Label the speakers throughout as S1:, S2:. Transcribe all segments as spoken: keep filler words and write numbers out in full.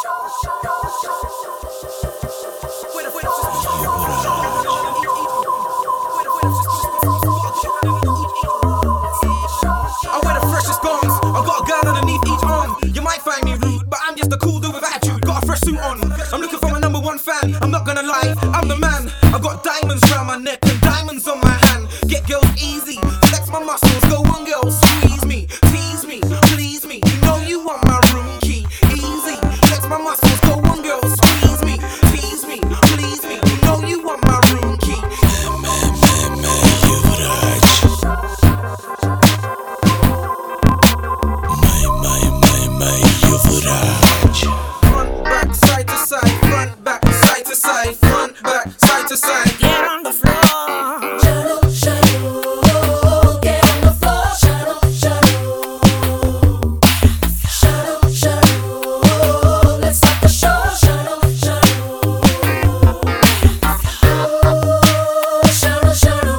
S1: wear the freshest garments. I got a girl underneath each arm. You might find me rude, but I'm just a cool dude with attitude. Got a fresh suit on. I'm looking for my number one fan. I'm not gonna lie, I'm the man. I got diamonds round my neck and diamonds on my hand. Get girls easy, flex my muscles. Go on, girl, squeeze me, tease me, please me. You know you want my room key. Easy, flex my muscles. Go on, girl, squeeze me, tease me, please me. You know you want my room key. Front, back, side to side, front, back, side to side, front, back, side to side.
S2: Get on the floor.
S3: Shadow, shadow, get on the floor. Shadow, shadow, shadow, shadow. Let's start the show. Shadow, shadow, shadow, shadow.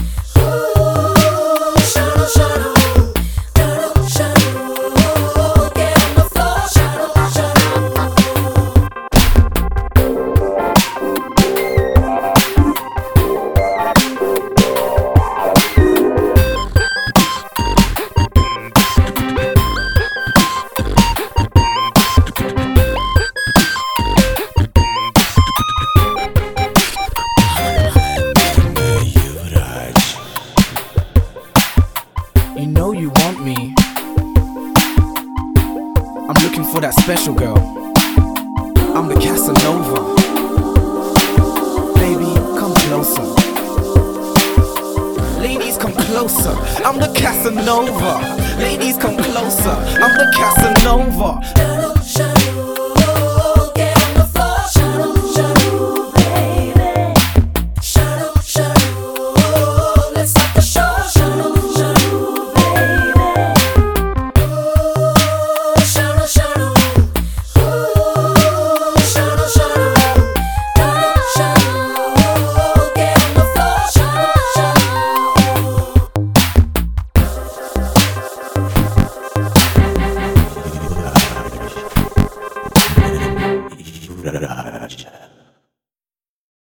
S3: Ooh, shadow, shadow, shadow, shadow. Get on the floor. Shadow, shadow.
S1: You know you want me. I'm looking for that special girl. I'm the Casanova. Baby, come closer. Ladies, come closer. I'm the Casanova. Ladies, come closer. I'm the Casanova.